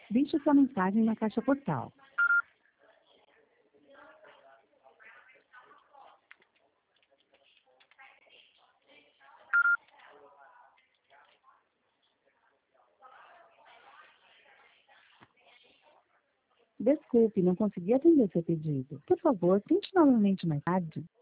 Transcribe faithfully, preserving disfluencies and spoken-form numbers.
Deixe sua mensagem na caixa postal. Desculpe, não consegui atender seu pedido. Por favor, tente novamente mais tarde.